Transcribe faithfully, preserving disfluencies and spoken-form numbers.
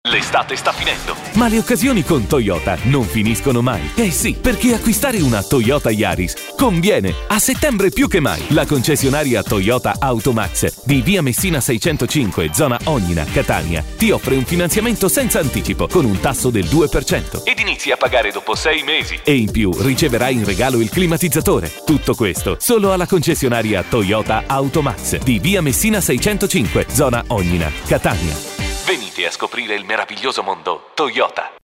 l'estate sta finendo. Ma le occasioni con Toyota non finiscono mai. Eh sì, perché acquistare una Toyota Yaris conviene. A settembre più che mai. La concessionaria Toyota Automax di via Messina seicentocinque, zona Ognina, Catania, ti offre un finanziamento senza anticipo con un tasso del due per cento. Ed inizi a pagare dopo sei mesi. E in più riceverai in regalo il climatizzatore. Tutto questo solo alla concessionaria Toyota Automax di via Messina seicentocinque, zona Ognina, Catania. Venite a scoprire il meraviglioso mondo Toyota.